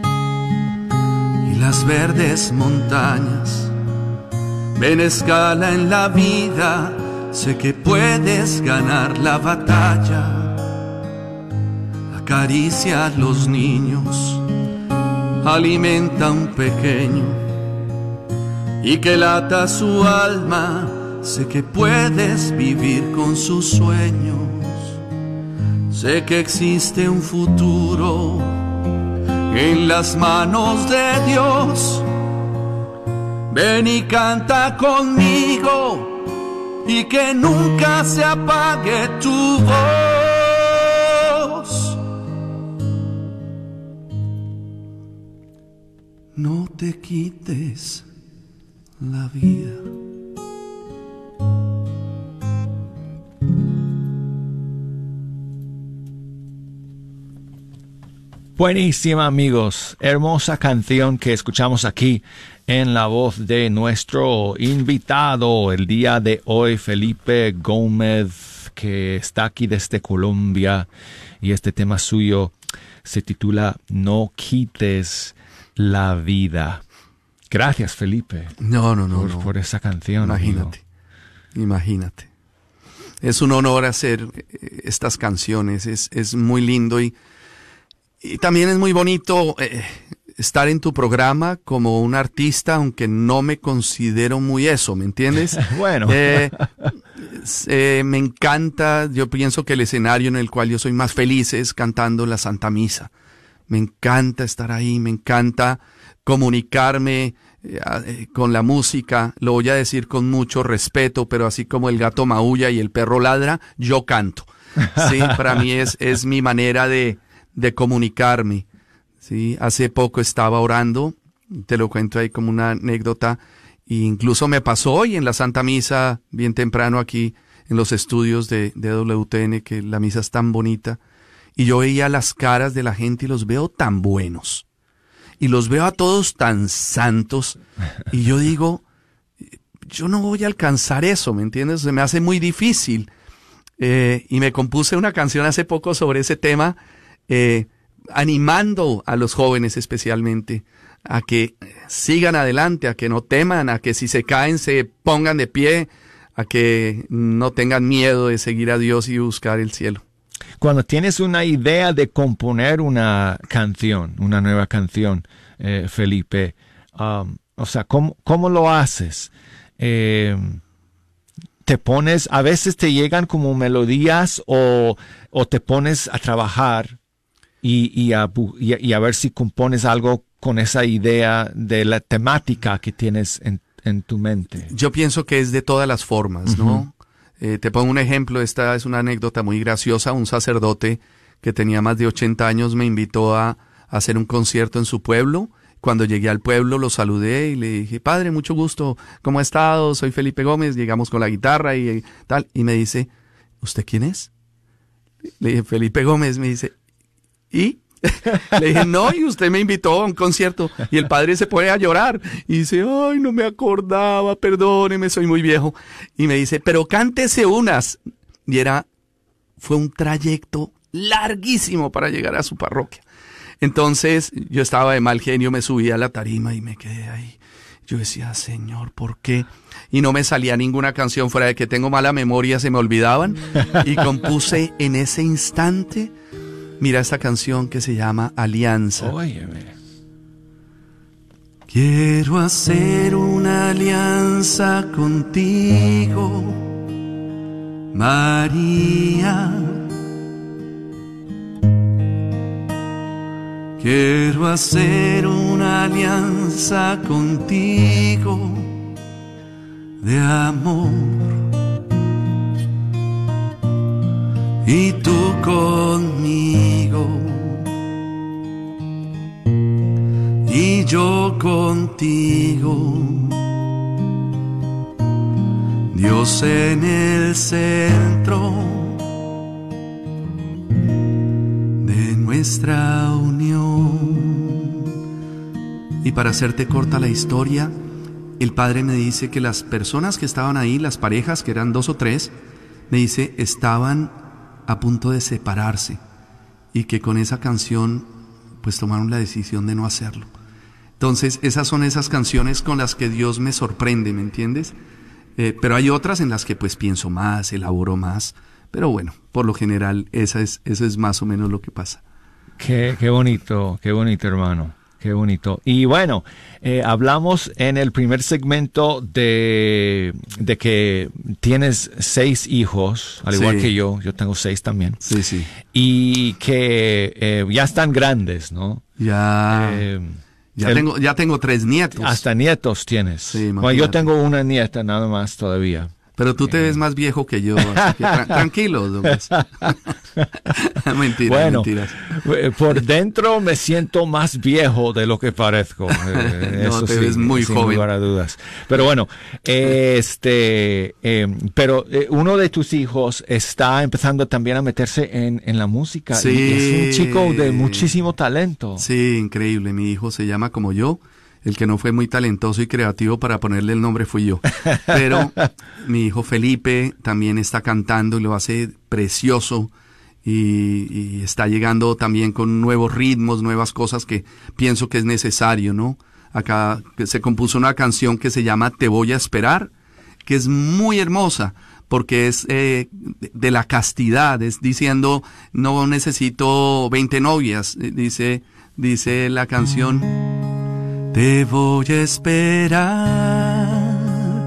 y las verdes montañas. Ven, escala en la vida, sé que puedes ganar la batalla. Acaricia a los niños, alimenta a un pequeño y que lata su alma. Sé que puedes vivir con sus sueños. Sé que existe un futuro en las manos de Dios. Ven y canta conmigo y que nunca se apague tu voz. No te quites la vida. Buenísima, amigos. Hermosa canción que escuchamos aquí en la voz de nuestro invitado el día de hoy, Felipe Gómez, que está aquí desde Colombia, y este tema suyo se titula No quites la vida. Gracias, Felipe. No, no, no. Por, no. por esa canción. Imagínate, amigo. Imagínate. Es un honor hacer estas canciones. Es, es muy lindo y, y también es muy bonito eh, estar en tu programa como un artista, aunque no me considero muy eso, ¿me entiendes? Bueno. Eh, eh, me encanta, yo pienso que el escenario en el cual yo soy más feliz es cantando la Santa Misa. Me encanta estar ahí, me encanta comunicarme eh, con la música. Lo voy a decir con mucho respeto, pero así como el gato maulla y el perro ladra, yo canto. Sí, para mí es, es mi manera de, de comunicarme. Sí, hace poco estaba orando, te lo cuento ahí como una anécdota, e incluso me pasó hoy en la Santa Misa, bien temprano aquí en los estudios de, de W T N, que la misa es tan bonita, y yo veía las caras de la gente y los veo tan buenos, y los veo a todos tan santos, y yo digo, yo no voy a alcanzar eso, ¿me entiendes? Se me hace muy difícil, eh, y me compuse una canción hace poco sobre ese tema, eh, animando a los jóvenes especialmente a que sigan adelante, a que no teman, a que si se caen se pongan de pie, a que no tengan miedo de seguir a Dios y buscar el cielo. Cuando tienes una idea de componer una canción, una nueva canción, eh, Felipe, um, o sea, ¿cómo, cómo lo haces? Eh, ¿Te pones, a veces te llegan como melodías o, o te pones a trabajar y, y, a, y, y a ver si compones algo con esa idea de la temática que tienes en, en tu mente? Yo pienso que es de todas las formas, ¿no? Uh-huh. Eh, te pongo un ejemplo, esta es una anécdota muy graciosa. Un sacerdote que tenía más de ochenta años me invitó a, a hacer un concierto en su pueblo. Cuando llegué al pueblo lo saludé y le dije, padre, mucho gusto, ¿cómo ha estado? Soy Felipe Gómez, llegamos con la guitarra y, y tal. Y me dice, ¿usted quién es? Le dije, Felipe Gómez. Me dice, ¿y? Le dije, no, y usted me invitó a un concierto. Y el padre se pone a llorar y dice, ay, no me acordaba, perdóneme, soy muy viejo. Y me dice, pero cántese unas. Y era, fue un trayecto larguísimo para llegar a su parroquia. Entonces yo estaba de mal genio, me subí a la tarima y me quedé ahí. Yo decía, Señor, ¿por qué? Y no me salía ninguna canción, fuera de que tengo mala memoria, se me olvidaban. Y compuse en ese instante, mira esta canción que se llama Alianza. Óyeme. Quiero hacer una alianza contigo, María. Quiero hacer una alianza contigo de amor. Y tú conmigo, y yo contigo, Dios en el centro de nuestra unión. Y para hacerte corta la historia, el padre me dice que las personas que estaban ahí, las parejas, que eran dos o tres, me dice, estaban a punto de separarse y que con esa canción pues tomaron la decisión de no hacerlo. Entonces esas son esas canciones con las que Dios me sorprende, ¿me entiendes? Eh, pero hay otras en las que pues pienso más, elaboro más, pero bueno, por lo general esa es, eso es más o menos lo que pasa. Qué, qué bonito, qué bonito, hermano. Qué bonito. Y bueno, eh, hablamos en el primer segmento de, de que tienes seis hijos, al igual sí. que yo. Yo tengo seis también. Sí, sí. Y que eh, ya están grandes, ¿no? Ya. Eh, ya, el, tengo, ya tengo tres nietos. Hasta nietos tienes. Sí, bueno, yo tengo una nieta nada más todavía. Pero tú te ves más viejo que yo, así que tra- tranquilo, Douglas. Mentiras, bueno, mentiras. Por dentro me siento más viejo de lo que parezco. Eh, no, eso te sí, ves muy sin joven. lugar a dudas. Pero bueno, eh, este, eh, pero eh, uno de tus hijos está empezando también a meterse en, en la música. Sí. Y es un chico de muchísimo talento. Sí, increíble. Mi hijo se llama como yo. El que no fue muy talentoso y creativo para ponerle el nombre fui yo. Pero mi hijo Felipe también está cantando y lo hace precioso. y, y está llegando también con nuevos ritmos, nuevas cosas que pienso que es necesario, ¿no? Acá se compuso una canción que se llama Te voy a esperar, que es muy hermosa, porque es eh, de la castidad, es diciendo, no necesito veinte novias, dice, dice la canción, te voy a esperar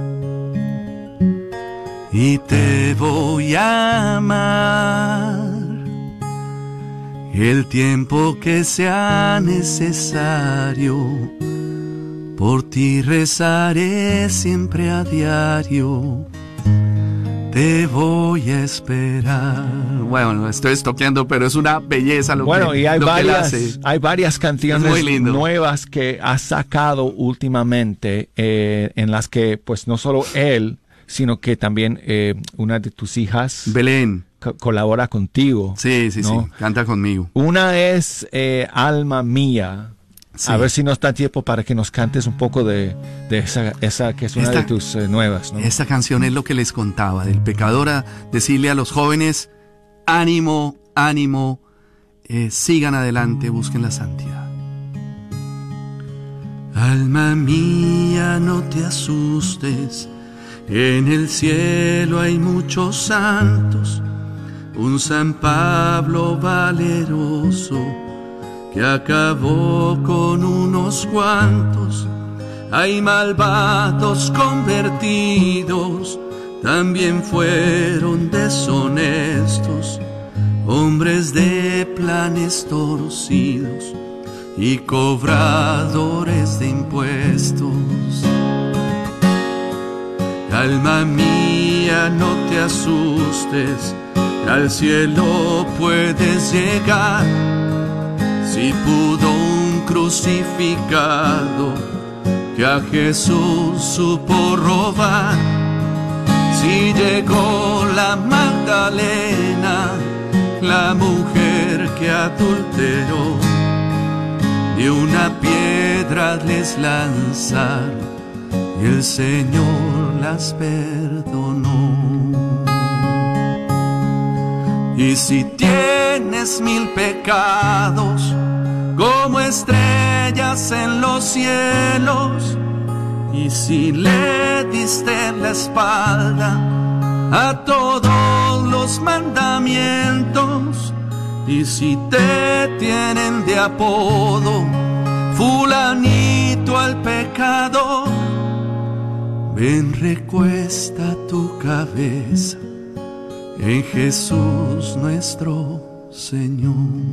y te voy a amar el tiempo que sea necesario. Por ti rezaré siempre a diario, te voy a esperar. Bueno, estoy estoqueando, pero es una belleza lo bueno, que y hay lo varias, que él hace. hay varias canciones nuevas que ha sacado últimamente, eh, en las que, pues, no solo él, sino que también eh, una de tus hijas, Belén, co- colabora contigo. Sí, sí, ¿no? sí, canta conmigo. Una es eh, Alma Mía. Sí. A ver si nos da tiempo para que nos cantes un poco de, de esa, esa que es una Esta- de tus eh, nuevas, ¿no? Esta canción es lo que les contaba del pecador, a decirle a los jóvenes, ánimo, ánimo, eh, sigan adelante, busquen la santidad. Alma mía, no te asustes, en el cielo hay muchos santos, un San Pablo valeroso que acabó con unos cuantos. Hay malvados convertidos, también fueron deshonestos, hombres de planes torcidos y cobradores de impuestos. Alma mía, no te asustes, al cielo puedes llegar. Si pudo un crucificado que a Jesús supo robar, si llegó la Magdalena, la mujer que adulteró, de una piedra les lanzaron y el Señor las perdonó. Y si tienes mil pecados como estrellas en los cielos, y si le diste la espalda a todos los mandamientos, y si te tienen de apodo fulanito al pecador, ven, recuesta tu cabeza en Jesús nuestro Señor.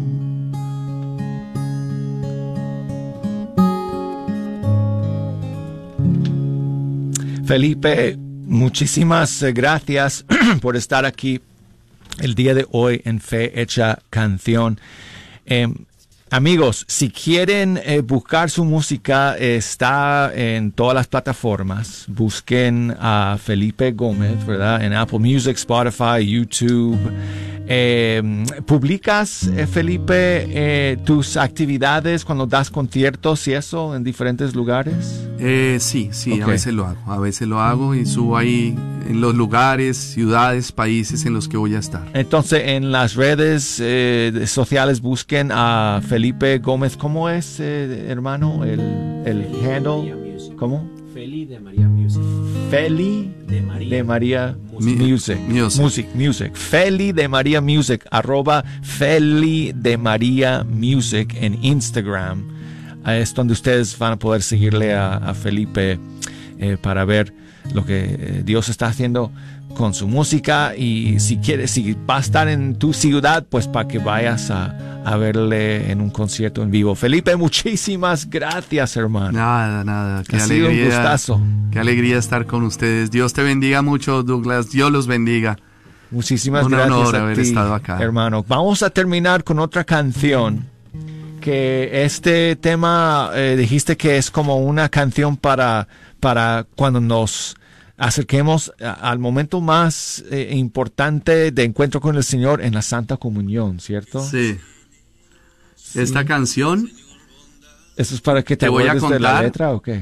Felipe, muchísimas eh, gracias por estar aquí el día de hoy en Fe Hecha Canción. Eh, amigos, si quieren eh, buscar su música, eh, está en todas las plataformas. Busquen a Felipe Gómez, ¿verdad? En Apple Music, Spotify, YouTube. Eh, ¿Publicas, eh, Felipe, eh, tus actividades cuando das conciertos y eso en diferentes lugares? Eh, sí, sí, Okay. a veces lo hago, a veces lo hago y subo ahí en los lugares, ciudades, países en los que voy a estar. Entonces, en las redes eh, sociales busquen a Felipe Gómez. ¿Cómo es, eh, hermano, el, el handle? ¿Cómo? Feli de María Music. Feli de María, de María Mi- Music. Music. Music. Music. Feli de María Music. Arroba Feli de María Music en Instagram. Eh, Es donde ustedes van a poder seguirle a, a Felipe eh, para ver lo que eh, Dios está haciendo con su música, y si quieres, si va a estar en tu ciudad, pues para que vayas a, a verle en un concierto en vivo. Felipe, muchísimas gracias, hermano. Nada, nada, qué Ha sido un alegría. gustazo. Qué alegría estar con ustedes. Dios te bendiga mucho, Douglas. Dios los bendiga. Muchísimas Un gracias honor a haber ti, estado acá. hermano. Vamos a terminar con otra canción, que este tema eh, dijiste que es como una canción para, para cuando nos acerquemos a- al momento más eh, importante de encuentro con el Señor en la Santa Comunión, ¿cierto? Sí. Esta canción, ¿Eso es para que te, Te voy a acuerdes de la contar. letra o qué?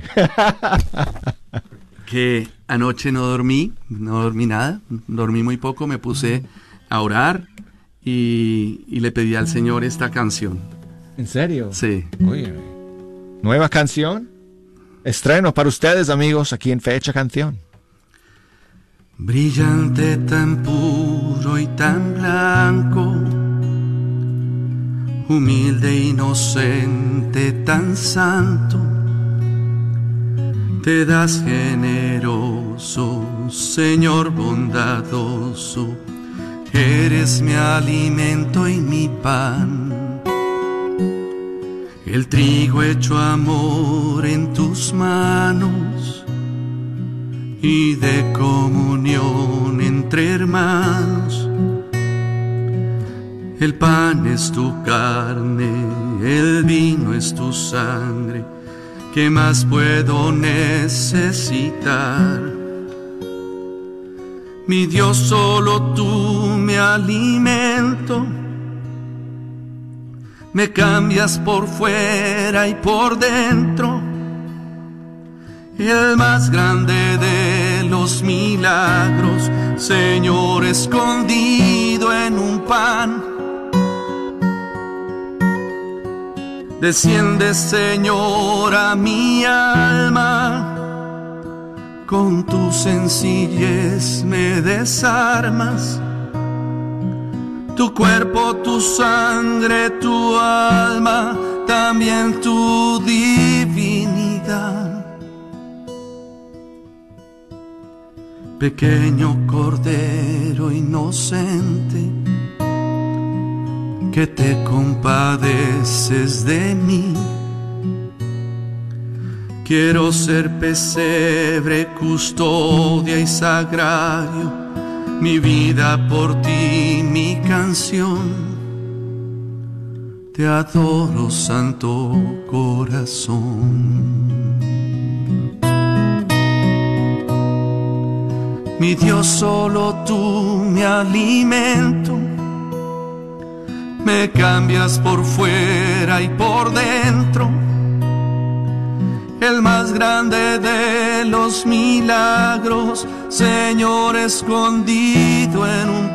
que anoche no dormí, no dormí nada, dormí muy poco, me puse a orar y, y le pedí al Señor esta canción. ¿En serio? Sí. Oye, nueva canción. Estreno para ustedes, amigos, aquí en Fecha Canción. Brillante, tan puro y tan blanco, humilde, inocente, tan santo, te das generoso, Señor bondadoso, eres mi alimento y mi pan. El trigo hecho amor en tus manos y de comunión entre hermanos. El pan es tu carne, el vino es tu sangre. ¿Qué más puedo necesitar? Mi Dios, solo tú me alimento. Me cambias por fuera y por dentro. El más grande de los milagros, Señor, escondido en un pan. Desciende, Señor, a mi alma. Con tu sencillez me desarmas. Tu cuerpo, tu sangre, tu alma, también tu divinidad. Pequeño cordero inocente, que te compadeces de mí. Quiero ser pesebre, custodia y sagrario, mi vida por ti, mi canción. Te adoro, Santo Corazón. Mi Dios, solo tú me alimento. Me cambias por fuera y por dentro. El más grande de los milagros, Señor, escondido en un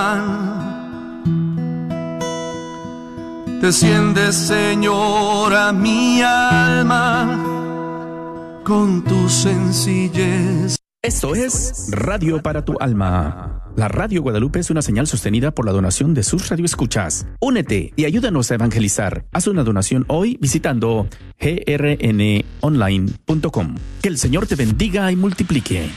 pan. Desciende, Señor, a mi alma con tu sencillez. Esto es Radio para tu Alma. La Radio Guadalupe es una señal sostenida por la donación de sus radioescuchas. Únete y ayúdanos a evangelizar. Haz una donación hoy visitando g r n online punto com. Que el Señor te bendiga y multiplique.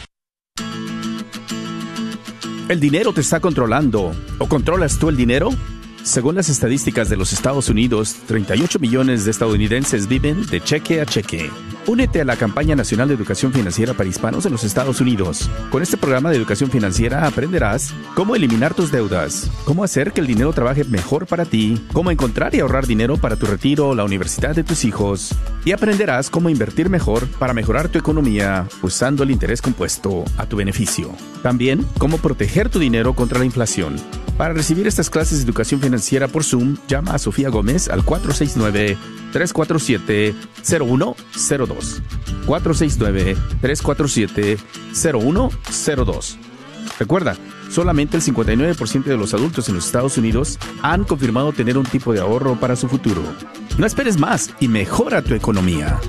¿El dinero te está controlando o controlas tú el dinero? Según las estadísticas de los Estados Unidos, treinta y ocho millones de estadounidenses viven de cheque a cheque. Únete a la campaña nacional de educación financiera para hispanos en los Estados Unidos. Con este programa de educación financiera aprenderás cómo eliminar tus deudas, cómo hacer que el dinero trabaje mejor para ti, cómo encontrar y ahorrar dinero para tu retiro o la universidad de tus hijos, y aprenderás cómo invertir mejor para mejorar tu economía usando el interés compuesto a tu beneficio. También, cómo proteger tu dinero contra la inflación. Para recibir estas clases de educación financiera por Zoom, llama a Sofía Gómez al cuatro seis nueve, tres cuatro siete, cero uno cero dos. cuatro seis nueve, tres cuatro siete, cero uno cero dos. Recuerda, solamente el cincuenta y nueve por ciento de los adultos en los Estados Unidos han confirmado tener un tipo de ahorro para su futuro. No esperes más y mejora tu economía.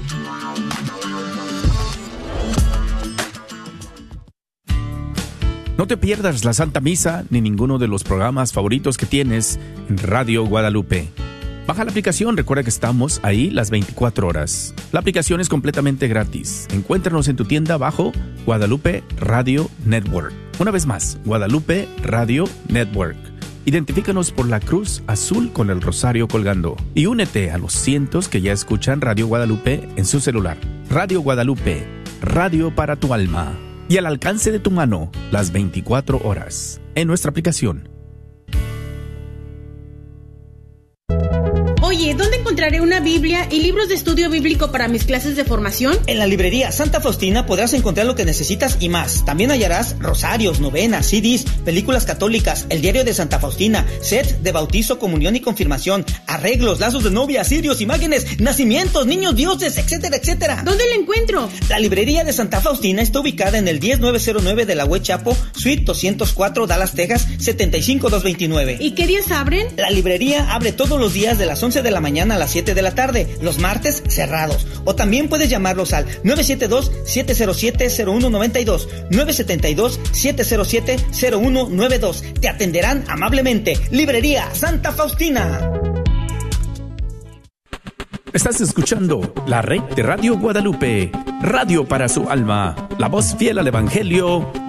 No te pierdas la Santa Misa ni ninguno de los programas favoritos que tienes en Radio Guadalupe. Baja la aplicación, recuerda que estamos ahí las veinticuatro horas. La aplicación es completamente gratis. Encuéntranos en tu tienda bajo Guadalupe Radio Network. Una vez más, Guadalupe Radio Network. Identifícanos por la cruz azul con el rosario colgando. Y únete a los cientos que ya escuchan Radio Guadalupe en su celular. Radio Guadalupe, radio para tu alma. Y al alcance de tu mano, las veinticuatro horas, en nuestra aplicación. Oye, ¿dónde encontramos encontraré una Biblia y libros de estudio bíblico para mis clases de formación? En la librería Santa Faustina podrás encontrar lo que necesitas y más. También hallarás rosarios, novenas, C Ds, películas católicas, el diario de Santa Faustina, set de bautizo, comunión y confirmación, arreglos, lazos de novia, cirios, imágenes, nacimientos, niños dioses, etcétera, etcétera. ¿Dónde la encuentro? La librería de Santa Faustina está ubicada en el diez mil novecientos nueve de la West Chapo, Suite doscientos cuatro, Dallas, Texas, setenta y cinco mil doscientos veintinueve. ¿Y qué días abren? La librería abre todos los días de las once de la mañana a las siete de la tarde, los martes cerrados. O también puedes llamarlos al nueve siete dos, siete cero siete, cero uno nueve dos, nueve siete dos, siete cero siete, cero uno nueve dos. Te atenderán amablemente. Librería Santa Faustina. Estás escuchando la red de Radio Guadalupe, radio para su alma, la voz fiel al Evangelio